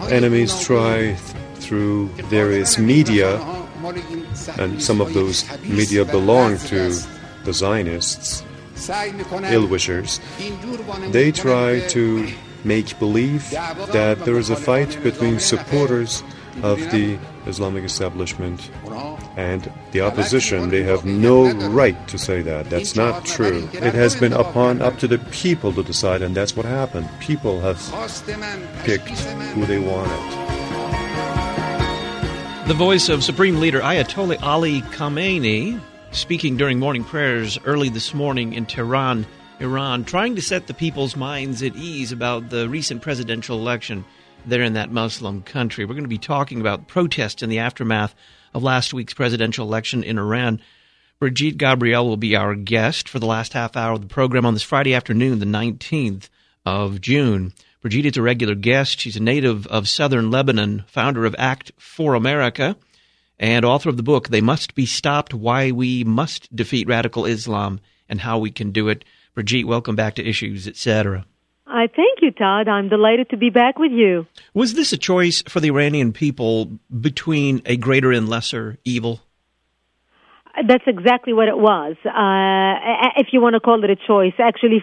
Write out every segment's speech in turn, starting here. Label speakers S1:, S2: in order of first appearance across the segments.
S1: enemies try through various media, and some of those media belong to the Zionists, ill-wishers. They try to make believe that there is a fight between supporters of the Islamic establishment and the opposition. They have no right to say that. That's not true. It has been up to the people to decide, and that's what happened. People have picked who they wanted.
S2: The voice of Supreme Leader Ayatollah Ali Khamenei speaking during morning prayers early this morning in Tehran, Iran, trying to set the people's minds at ease about the recent presidential election there in that Muslim country. We're going to be talking about protests in the aftermath of last week's presidential election in Iran. Brigitte Gabriel will be our guest for the last half hour of the program on this Friday afternoon, the 19th of June. Brigitte is a regular guest. She's a native of southern Lebanon, founder of Act for America, and author of the book, They Must Be Stopped, Why We Must Defeat Radical Islam and How We Can Do It. Brigitte, welcome back to Issues, Etc.
S3: Thank you, Todd. I'm delighted to be back with you.
S2: Was this a choice for the Iranian people between a greater and lesser evil?
S3: That's exactly what it was, if you want to call it a choice. Actually,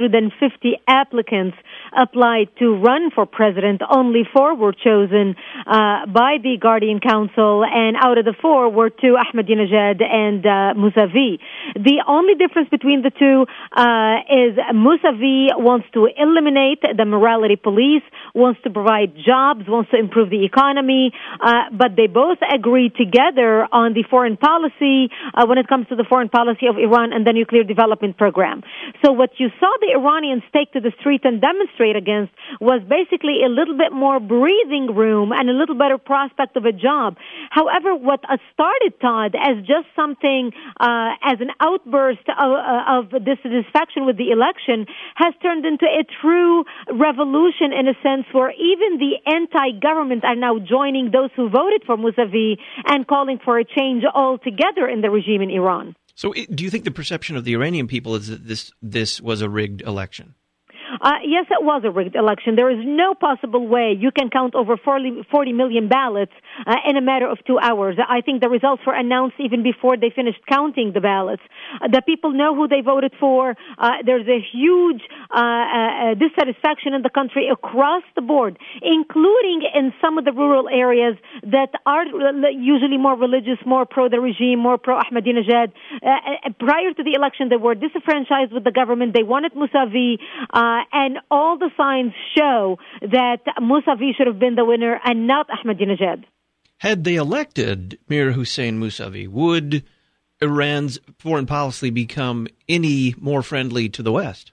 S3: 450 applicants applied to run for president. Only 4 were chosen by the Guardian Council, and out of the 4 were 2, Ahmadinejad and Mousavi. The only difference between the two is Mousavi wants to eliminate the morality police, wants to provide jobs, wants to improve the economy, but they both agree together on the foreign policy when it comes to the foreign policy of Iran and the nuclear development program. So what you saw the Iranians take to the street and demonstrate against was basically a little bit more breathing room and a little better prospect of a job. However, what started, Todd, as just something, as an outburst of dissatisfaction with the election has turned into a true revolution in a sense where even the anti-government are now joining those who voted for Mousavi and calling for a change altogether in the regime in Iran.
S2: So do you think the perception of the Iranian people is that this was a rigged election?
S3: Yes, it was a rigged election. There is no possible way you can count over 40 million ballots in a matter of 2 hours. I think the results were announced even before they finished counting the ballots. The people know who they voted for. There's a huge dissatisfaction in the country across the board, including in some of the rural areas that are usually more religious, more pro the regime, more pro Ahmadinejad. Prior to the election, they were disenfranchised with the government. They wanted Mousavi. And all the signs show that Mousavi should have been the winner and not Ahmadinejad.
S2: Had they elected Mir Hossein Mousavi, would Iran's foreign policy become any more friendly to the West?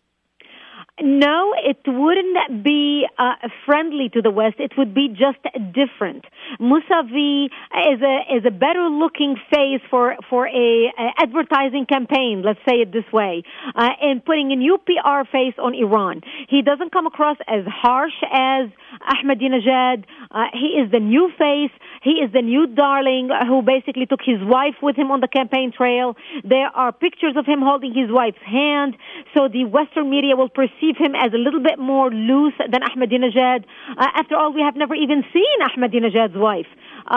S3: No, it wouldn't be friendly to the West. It would be just different. Mousavi is a better looking face for a advertising campaign. Let's say it this way, and putting a new PR face on Iran. He doesn't come across as harsh as Ahmadinejad. He is the new face. He is the new darling who basically took his wife with him on the campaign trail. There are pictures of him holding his wife's hand, so the Western media will perceive him as a little bit more loose than Ahmadinejad. After all, we have never even seen Ahmadinejad's wife.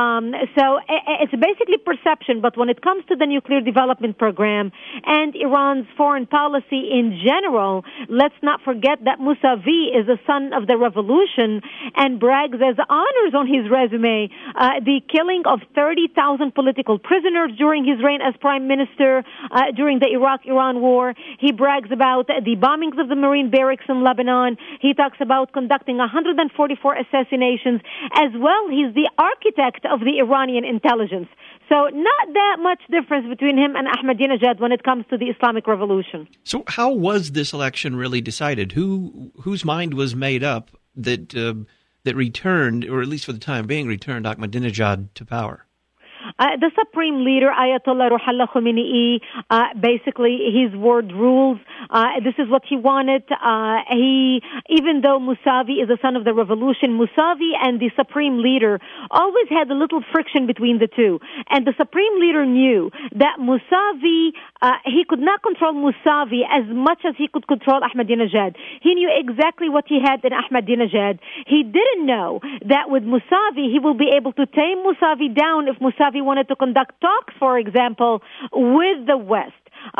S3: So it's basically perception, but when it comes to the nuclear development program and Iran's foreign policy in general, let's not forget that Mousavi is a son of the revolution and brags as honors on his resume the killing of 30,000 political prisoners during his reign as prime minister during the Iraq-Iran war. He brags about the bombings of the Marine barracks in Lebanon. He talks about conducting 144 assassinations. As well, he's the architect of the Iranian intelligence. So not that much difference between him and Ahmadinejad when it comes to the Islamic Revolution.
S2: So how was this election really decided? Whose mind was made up that returned, or at least for the time being, returned Ahmadinejad to power?
S3: The supreme leader, Ayatollah Ruhollah Khomeini, basically his word rules. This is what he wanted. Even though Mousavi is the son of the revolution, Mousavi and the supreme leader always had a little friction between the two. And the supreme leader knew that Mousavi, he could not control Mousavi as much as he could control Ahmadinejad. He knew exactly what he had in Ahmadinejad. He didn't know that with Mousavi, he will be able to tame Mousavi down if Mousavi wanted to conduct talks, for example, with the West.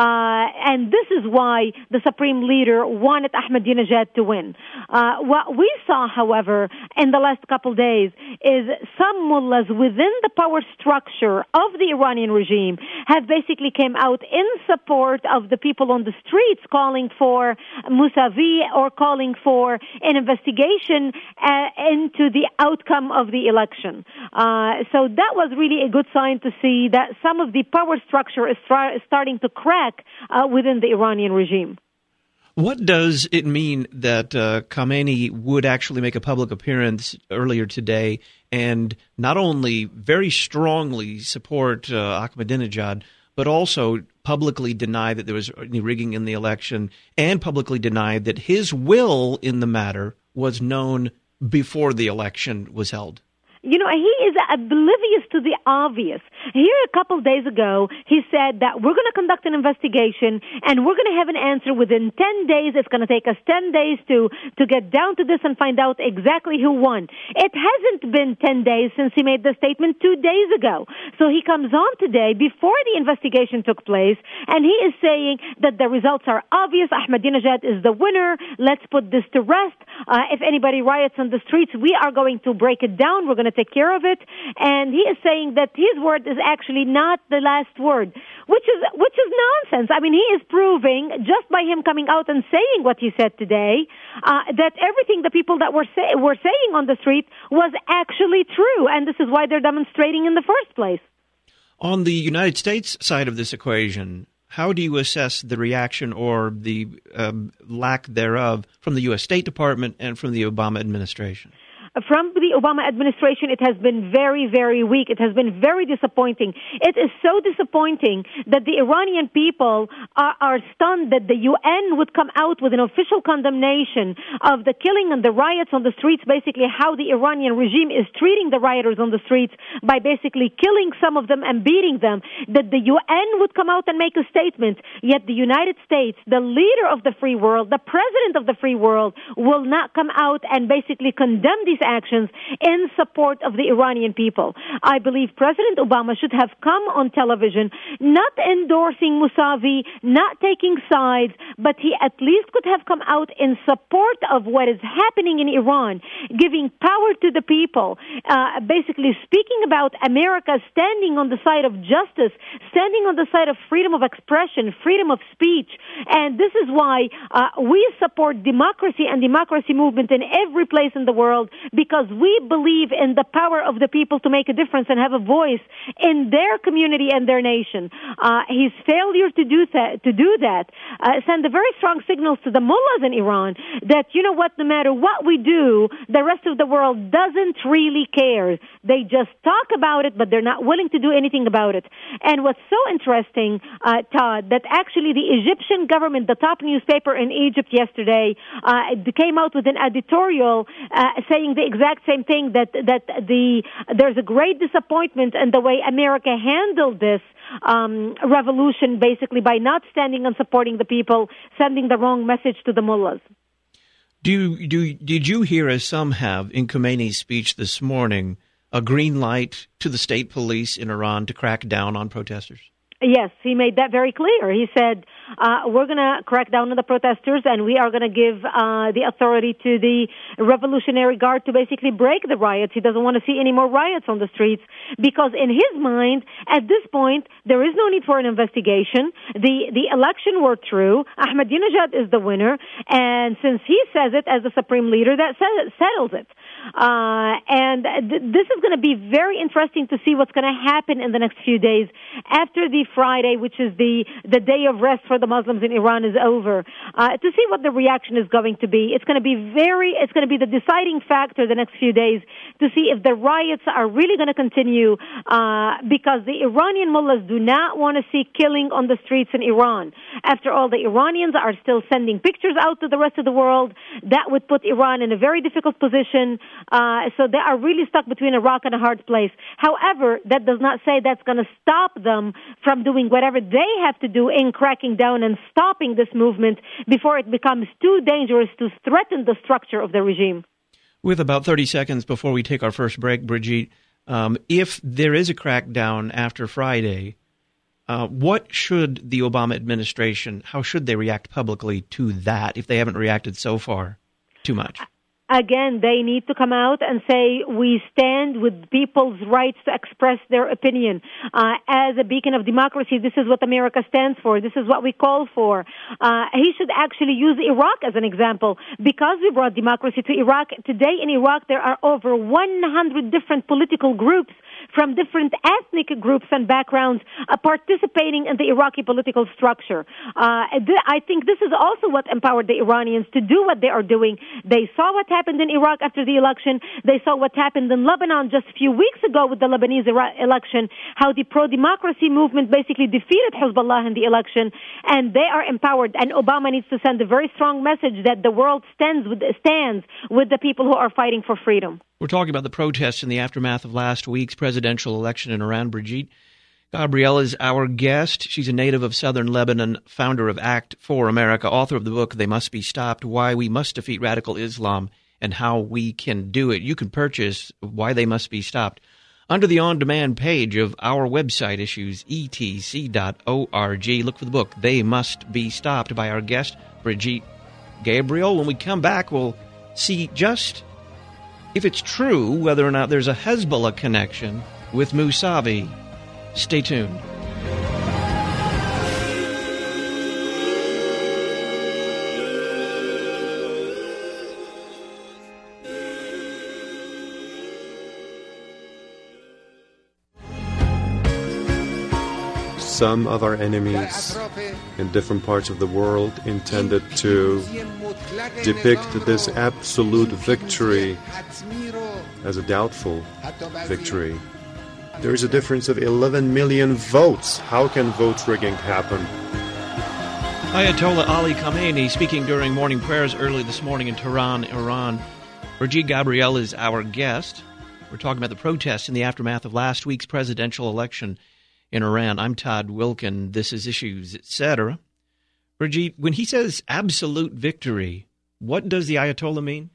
S3: And this is why the supreme leader wanted Ahmadinejad to win. What we saw, however, in the last couple of days is some mullahs within the power structure of the Iranian regime have basically came out in support of the people on the streets calling for Mousavi or calling for an investigation into the outcome of the election. So that was really a good sign to see that some of the power structure is starting to crack within the Iranian regime.
S2: What does it mean that Khamenei would actually make a public appearance earlier today and not only very strongly support Ahmadinejad, but also publicly deny that there was any rigging in the election and publicly deny that his will in the matter was known before the election was held?
S3: You know, he is oblivious to the obvious. Here a couple days ago, he said that we're going to conduct an investigation and we're going to have an answer within 10 days. It's going to take us 10 days to get down to this and find out exactly who won. It hasn't been 10 days since he made the statement 2 days ago. So he comes on today before the investigation took place and he is saying that the results are obvious. Ahmadinejad is the winner. Let's put this to rest. If anybody riots on the streets, we are going to break it down. We're going to take care of it. And he is saying that his word is actually not the last word, which is nonsense. I mean, he is proving just by him coming out and saying what he said today that everything the people that were saying on the street was actually true, and this is why they're demonstrating in the first place.
S2: On the United States side of this equation, how do you assess the reaction or the lack thereof from the U.S. State Department and from the Obama administration?
S3: From the Obama administration, it has been very, very weak. It has been very disappointing. It is so disappointing that the Iranian people are stunned that the UN would come out with an official condemnation of the killing and the riots on the streets, basically how the Iranian regime is treating the rioters on the streets by basically killing some of them and beating them, that the UN would come out and make a statement, yet the United States, the leader of the free world, the president of the free world, will not come out and basically condemn these actions in support of the Iranian people. I believe President Obama should have come on television, not endorsing Mousavi, not taking sides, but he at least could have come out in support of what is happening in Iran, giving power to the people, basically speaking about America standing on the side of justice, standing on the side of freedom of expression, freedom of speech. And this is why we support democracy and democracy movement in every place in the world, because we believe in the power of the people to make a difference and have a voice in their community and their nation. His failure to do that send a very strong signals to the mullahs in Iran that, you know what, no matter what we do, the rest of the world doesn't really care. They just talk about it, but they're not willing to do anything about it. And what's so interesting, Todd, that actually the Egyptian government, the top newspaper in Egypt yesterday, came out with an editorial saying the exact same thing, that there's a great disappointment in the way America handled this revolution, basically by not standing and supporting the people, sending the wrong message to the mullahs.
S2: Did you hear, as some have, in Khomeini's speech this morning, a green light to the state police in Iran to crack down on protesters?
S3: Yes, he made that very clear. He said, we're going to crack down on the protesters and we are going to give the authority to the Revolutionary Guard to basically break the riots. He doesn't want to see any more riots on the streets because in his mind, at this point, there is no need for an investigation. The election were true. Ahmadinejad is the winner. And since he says it as the supreme leader, that settles it. This is going to be very interesting to see what's going to happen in the next few days after the Friday, which is the day of rest for the Muslims in Iran, is over. to see what the reaction is going to be. It's going to be the deciding factor the next few days to see if the riots are really going to continue, because the Iranian mullahs do not want to see killing on the streets in Iran. After all, the Iranians are still sending pictures out to the rest of the world. That would put Iran in a very difficult position. So they are really stuck between a rock and a hard place. However, that does not say that's going to stop them from doing whatever they have to do in cracking down and stopping this movement before it becomes too dangerous to threaten the structure of the regime.
S2: With about 30 seconds before we take our first break, Brigitte, if there is a crackdown after Friday, what should the Obama administration, how should they react publicly to that if they haven't reacted so far too much?
S3: Again, they need to come out and say, we stand with people's rights to express their opinion. As a beacon of democracy, this is what America stands for. This is what we call for. He should actually use Iraq as an example. Because we brought democracy to Iraq, today in Iraq there are over 100 different political groups from different ethnic groups and backgrounds participating in the Iraqi political structure. I think this is also what empowered the Iranians to do what they are doing. They saw what happened in Iraq after the election. They saw what happened in Lebanon just a few weeks ago with the Lebanese election, how the pro-democracy movement basically defeated Hezbollah in the election, and they are empowered. And Obama needs to send a very strong message that the world stands with the people who are fighting for freedom.
S2: We're talking about the protests in the aftermath of last week's presidential election in Iran. Brigitte Gabriel is our guest. She's a native of southern Lebanon, founder of Act for America, author of the book They Must Be Stopped, Why We Must Defeat Radical Islam and How We Can Do It. You can purchase Why They Must Be Stopped under the on-demand page of our website, issues, etc.org. Look for the book They Must Be Stopped by our guest, Brigitte Gabriel. When we come back, we'll see just if it's true whether or not there's a Hezbollah connection with Mousavi. Stay tuned.
S1: Some of our enemies in different parts of the world intended to depict this absolute victory as a doubtful victory. There is a difference of 11 million votes. How can vote rigging happen?
S2: Ayatollah Ali Khamenei speaking during morning prayers early this morning in Tehran, Iran. Brigitte Gabriel is our guest. We're talking about the protests in the aftermath of last week's presidential election in Iran. I'm Todd Wilkin. This is Issues, Etc. Brigitte, when he says absolute victory, what does the Ayatollah mean?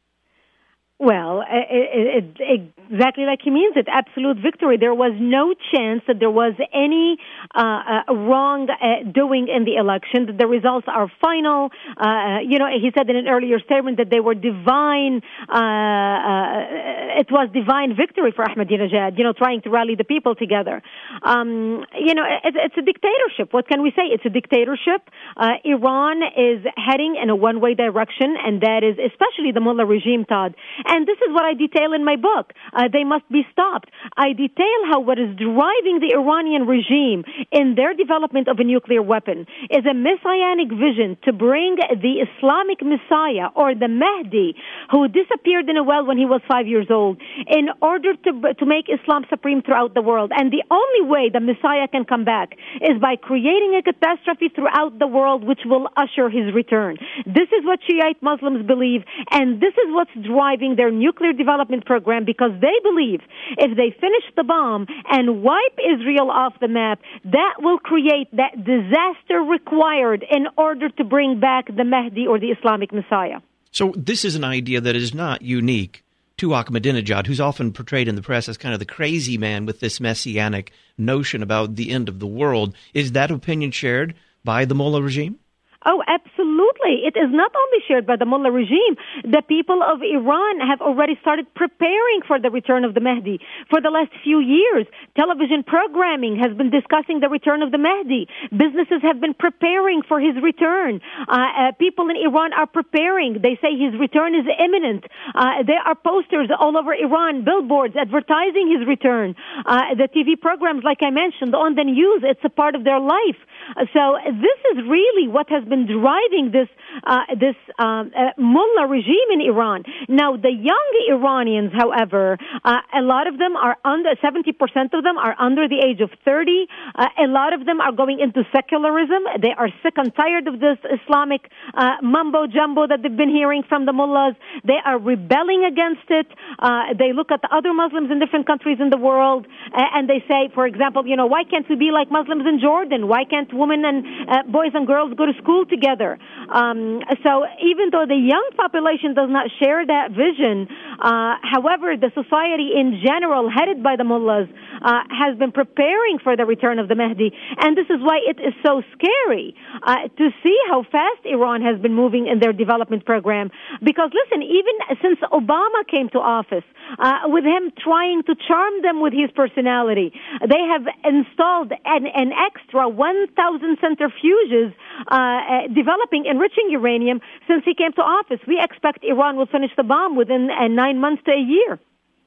S3: Well, exactly like he means it, absolute victory. There was no chance that there was any wrong doing in the election, that the results are final. He said in an earlier statement that they were divine. It was divine victory for Ahmadinejad, trying to rally the people together. It's a dictatorship. What can we say? It's a dictatorship. Iran is heading in a one-way direction, and that is especially the mullah regime, Todd. And this is what I detail in my book. They must be stopped. I detail how what is driving the Iranian regime in their development of a nuclear weapon is a messianic vision to bring the Islamic Messiah, or the Mahdi, who disappeared in a well when he was 5 years old, in order to make Islam supreme throughout the world. And the only way the Messiah can come back is by creating a catastrophe throughout the world which will usher his return. This is what Shiite Muslims believe, and this is what's driving their nuclear development program, because they believe if they finish the bomb and wipe Israel off the map, that will create that disaster required in order to bring back the Mahdi, or the Islamic Messiah.
S2: So this is an idea that is not unique to Ahmadinejad, who's often portrayed in the press as kind of the crazy man with this messianic notion about the end of the world. Is that opinion shared by the mullah regime?
S3: Oh, absolutely. actually, it is not only shared by the mullah regime. The people of Iran have already started preparing for the return of the Mahdi. For the last few years, television programming has been discussing the return of the Mahdi. Businesses have been preparing for his return. People in Iran are preparing. They say his return is imminent. There are posters all over Iran, billboards advertising his return. The TV programs, like I mentioned, on the news, it's a part of their life. So this is really what has been driving this mullah regime in Iran. Now, the young Iranians, however, a lot of them are under 70% of them are under the age of 30. A lot of them are going into secularism. They are sick and tired of this Islamic mumbo jumbo that they've been hearing from the mullahs. They are rebelling against it. They look at the other Muslims in different countries in the world, and they say, for example, why can't we be like Muslims in Jordan? Why can't women and boys and girls go to school together? So even though the young population does not share that vision, however, the society in general, headed by the mullahs, has been preparing for the return of the Mahdi. And this is why it is so scary to see how fast Iran has been moving in their development program. Because, listen, even since Obama came to office, with him trying to charm them with his personality, they have installed an extra 1,000 centrifuges developing, enriching uranium since he came to office. We expect Iran will finish the bomb within 9 months to a year.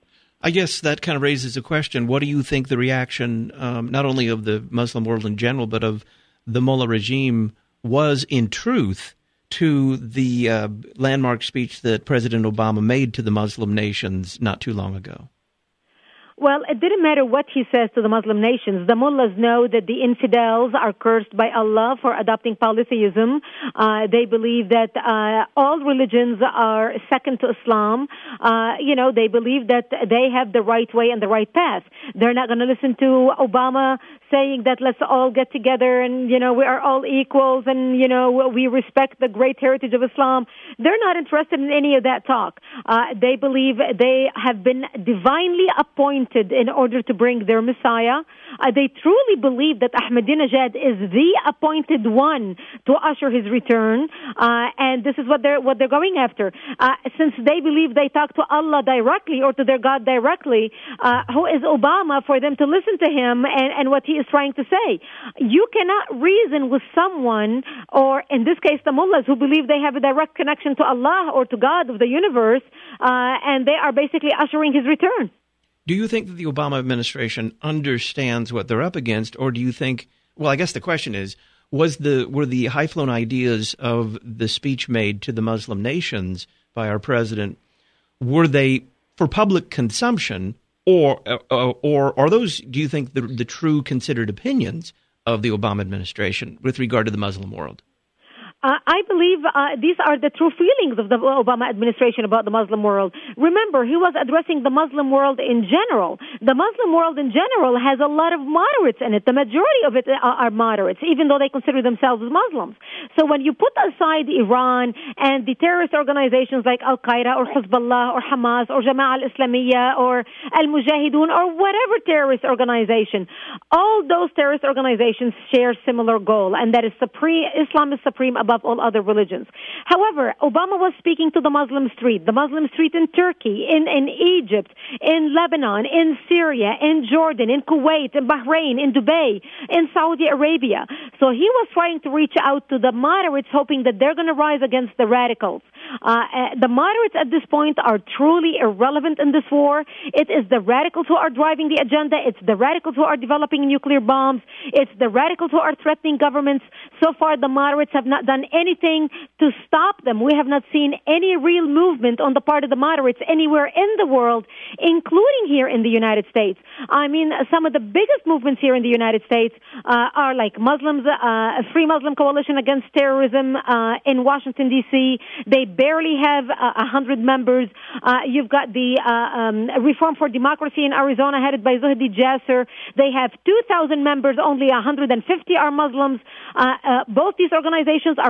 S2: I guess that kind of raises a question. What do you think the reaction, not only of the Muslim world in general, but of the mullah regime was in truth to the landmark speech that President Obama made to the Muslim nations not too long ago?
S3: Well, it didn't matter what he says to the Muslim nations. The mullahs know that the infidels are cursed by Allah for adopting polytheism. They believe that all religions are second to Islam. They believe that they have the right way and the right path. They're not going to listen to Obama saying that let's all get together and, we are all equals and, we respect the great heritage of Islam. They're not interested in any of that talk. They believe they have been divinely appointed in order to bring their Messiah. They truly believe that Ahmadinejad is the appointed one to usher his return, and this is what they're going after. Since they believe they talk to Allah directly or to their God directly, who is Obama for them to listen to him and what he is trying to say? You cannot reason with someone, or in this case the mullahs, who believe they have a direct connection to Allah or to God of the universe, and they are basically ushering his return.
S2: Do you think that the Obama administration understands what they're up against, or do you think, well, I guess the question is, were the high-flown ideas of the speech made to the Muslim nations by our president, were they for public consumption, or are those, do you think, the true considered opinions of the Obama administration with regard to the Muslim world?
S3: I believe these are the true feelings of the Obama administration about the Muslim world. Remember, he was addressing the Muslim world in general. The Muslim world in general has a lot of moderates in it. The majority of it are moderates, even though they consider themselves Muslims. So when you put aside Iran and the terrorist organizations like Al-Qaeda or Hezbollah or Hamas or Jama'ah al-Islamiyya or Al-Mujahideen or whatever terrorist organization, all those terrorist organizations share similar goal, and that is Islam is supreme above all other religions. However, Obama was speaking to the Muslim street in Turkey, in Egypt, in Lebanon, in Syria, in Jordan, in Kuwait, in Bahrain, in Dubai, in Saudi Arabia. So he was trying to reach out to the moderates, hoping that they're going to rise against the radicals. The moderates at this point are truly irrelevant in this war. It is the radicals who are driving the agenda. It's the radicals who are developing nuclear bombs. It's the radicals who are threatening governments. So far, the moderates have not done anything to stop them. We have not seen any real movement on the part of the moderates anywhere in the world, including here in the United States. I mean, some of the biggest movements here in the United States are like Muslims, Free Muslim Coalition Against Terrorism in Washington, D.C. They barely have 100 members. You've got the Reform for Democracy in Arizona, headed by Zuhdi Jasser. They have 2,000 members. Only 150 are Muslims. Both these organizations are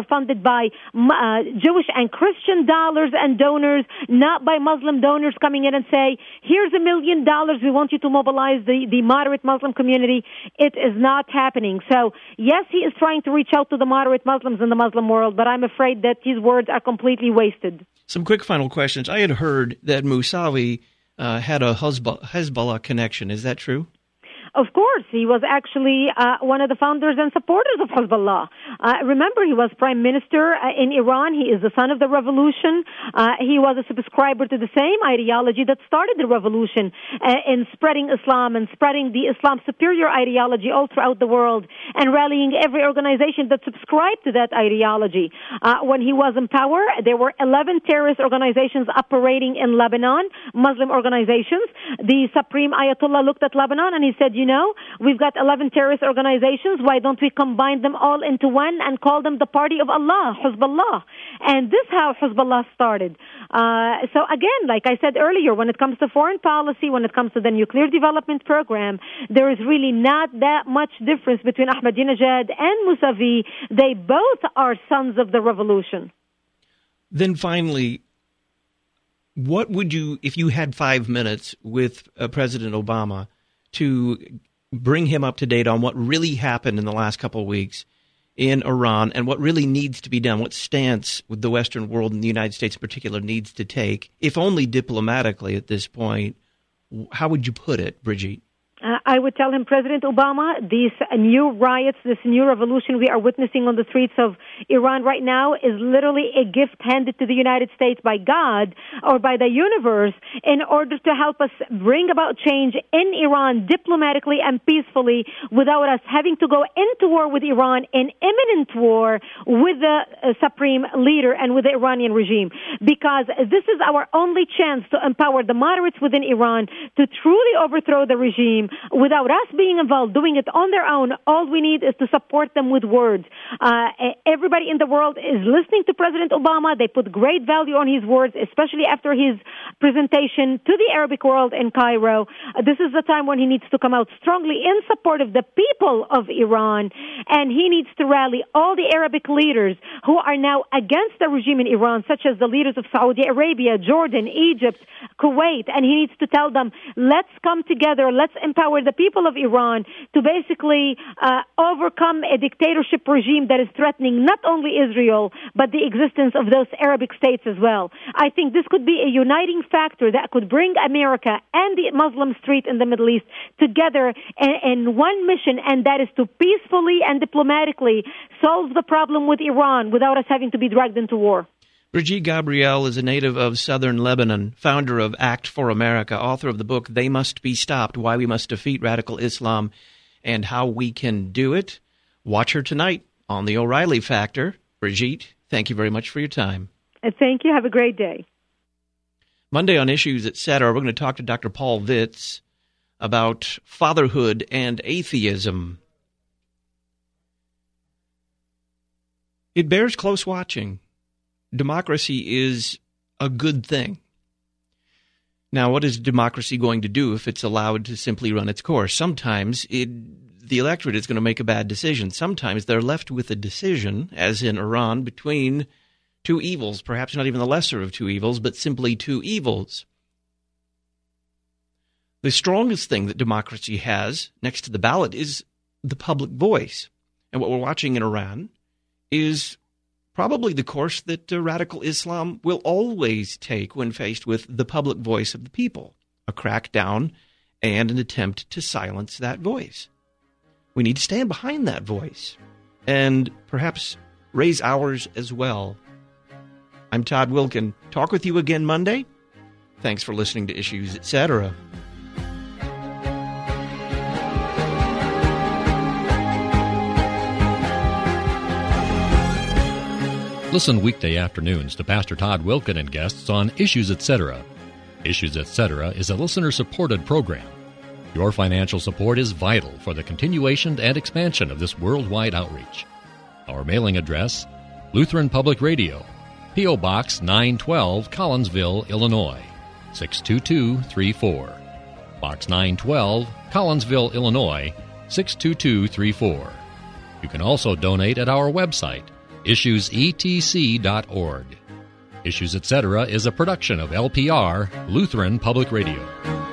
S3: are funded by Jewish and Christian dollars and donors, not by Muslim donors coming in and say, here's $1 million, we want you to mobilize the moderate Muslim community. It is not happening. So, yes, he is trying to reach out to the moderate Muslims in the Muslim world, but I'm afraid that his words are completely wasted.
S2: Some quick final questions. I had heard that Mousavi had a Hezbollah connection. Is that true?
S3: Of course, he was actually one of the founders and supporters of Hezbollah. Remember, he was prime minister in Iran. He is the son of the revolution. He was a subscriber to the same ideology that started the revolution in spreading Islam and spreading the Islam superior ideology all throughout the world and rallying every organization that subscribed to that ideology. When he was in power, there were 11 terrorist organizations operating in Lebanon, Muslim organizations. The Supreme Ayatollah looked at Lebanon and he said, we've got 11 terrorist organizations. Why don't we combine them all into one and call them the party of Allah, Hezbollah? And this is how Hezbollah started. So again, like I said earlier, when it comes to foreign policy, when it comes to the nuclear development program, there is really not that much difference between Ahmadinejad and Mousavi. They both are sons of the revolution. Then
S2: finally, what would you, if you had 5 minutes with President Obama, to bring him up to date on what really happened in the last couple of weeks in Iran and what really needs to be done, what stance the Western world and the United States in particular needs to take, if only diplomatically at this point, how would you put it, Brigitte?
S3: I would tell him, President Obama, these new riots, this new revolution we are witnessing on the streets of Iran right now is literally a gift handed to the United States by God or by the universe in order to help us bring about change in Iran diplomatically and peacefully without us having to go into war with Iran, in imminent war with the supreme leader and with the Iranian regime. Because this is our only chance to empower the moderates within Iran to truly overthrow the regime without us being involved, doing it on their own. All we need is to support them with words. Everybody in the world is listening to President Obama. They put great value on his words, especially after his presentation to the Arabic world in Cairo. This is the time when he needs to come out strongly in support of the people of Iran, and he needs to rally all the Arabic leaders who are now against the regime in Iran, such as the leaders of Saudi Arabia, Jordan, Egypt, Kuwait, and he needs to tell them, let's come together, let's empower the people of Iran to basically overcome a dictatorship regime that is threatening not only Israel, but the existence of those Arabic states as well. I think this could be a uniting factor that could bring America and the Muslim street in the Middle East together in one mission, and that is to peacefully and diplomatically solve the problem with Iran without us having to be dragged into war.
S2: Brigitte Gabriel is a native of southern Lebanon, founder of Act for America, author of the book They Must Be Stopped, Why We Must Defeat Radical Islam and How We Can Do It. Watch her tonight on The O'Reilly Factor. Brigitte, thank you very much for your time.
S3: Thank you. Have a great day.
S2: Monday on Issues, Etc., we're going to talk to Dr. Paul Vitz about fatherhood and atheism. It bears close watching. Democracy is a good thing. Now, what is democracy going to do if it's allowed to simply run its course? Sometimes the electorate is going to make a bad decision. Sometimes they're left with a decision, as in Iran, between two evils, perhaps not even the lesser of two evils, but simply two evils. The strongest thing that democracy has next to the ballot is the public voice. And what we're watching in Iran is probably the course that radical Islam will always take when faced with the public voice of the people, a crackdown and an attempt to silence that voice. We need to stand behind that voice and perhaps raise ours as well. I'm Todd Wilkin. Talk with you again Monday. Thanks for listening to Issues, Etc.
S4: Listen weekday afternoons to Pastor Todd Wilkin and guests on Issues, Etc. Issues, Etc. is a listener-supported program. Your financial support is vital for the continuation and expansion of this worldwide outreach. Our mailing address, Lutheran Public Radio, P.O. Box 912, Collinsville, Illinois, 62234. Box 912, Collinsville, Illinois, 62234. You can also donate at our website, issuesetc.org. Issues Etc. is a production of LPR, Lutheran Public Radio.